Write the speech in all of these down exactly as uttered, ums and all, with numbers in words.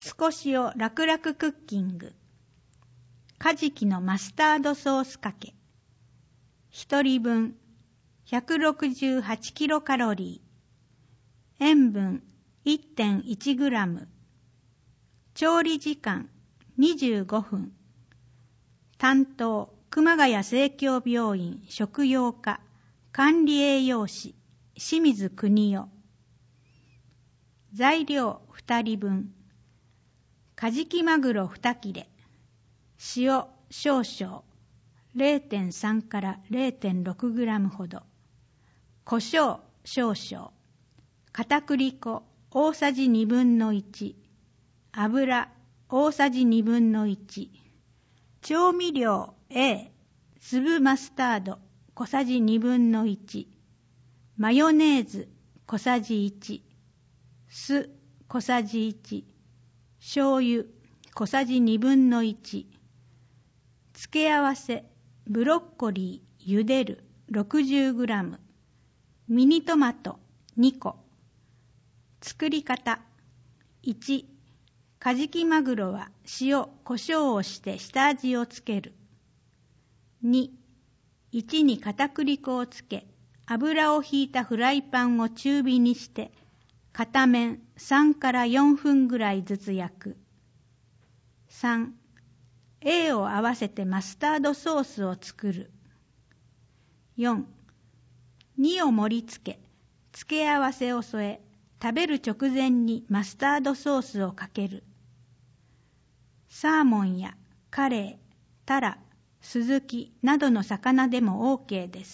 少しを楽々クッキング。カジキのマスタードソースかけ。一人分 ひゃくろくじゅうはちキロカロリー。塩分 いってんいちグラム。調理時間にじゅうごふん。担当熊谷生協病院食用科管理栄養士清水邦夫。材料二人分。カジキマグロに切れ。塩少々 れいてんさん から れいてんろくグラム ほど。胡椒少々。片栗粉大さじにぶんのいち。油大さじにぶんのいち。調味料 A、粒マスタード小さじにぶんのいち。マヨネーズ小さじいち。酢小さじいち。醤油小さじにぶんのいち。付け合わせブロッコリー茹でる ろくじゅうグラム。ミニトマトにこ。作り方いち、カジキマグロは塩、胡椒をして下味をつける。に、いちに片栗粉をつけ、油をひいたフライパンを中火にして、片面さんからよんふんぐらいずつ焼く。さん、A を合わせてマスタードソースを作る。よん、にを盛り付け、付け合わせを添え、食べる直前にマスタードソースをかける。サーモンやカレー、タラ、スズキなどの魚でも OK です。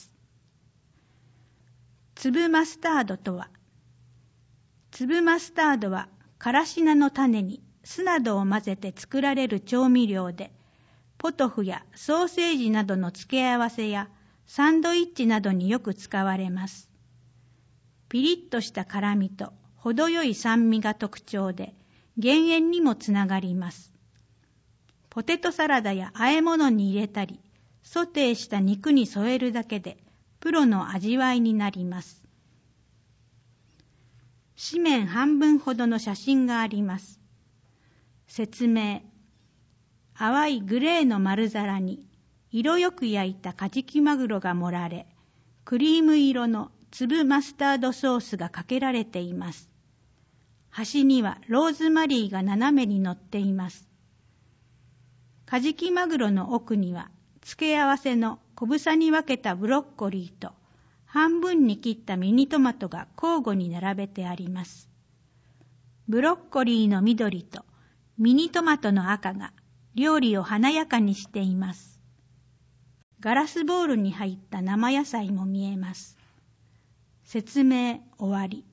粒マスタードとは、粒マスタードはからし菜の種に酢などを混ぜて作られる調味料で、ポトフやソーセージなどの付け合わせやサンドイッチなどによく使われます。ピリッとした辛みと程よい酸味が特徴で、減塩にもつながります。ポテトサラダや和え物に入れたり、ソテーした肉に添えるだけで、プロの味わいになります。紙面半分ほどの写真があります。説明。淡いグレーの丸皿に、色よく焼いたカジキマグロが盛られ、クリーム色の粒マスタードソースがかけられています。端にはローズマリーが斜めに乗っています。カジキマグロの奥には、付け合わせの小房に分けたブロッコリーと、半分に切ったミニトマトが交互に並べてあります。ブロッコリーの緑とミニトマトの赤が料理を華やかにしています。ガラスボウルに入った生野菜も見えます。説明終わり。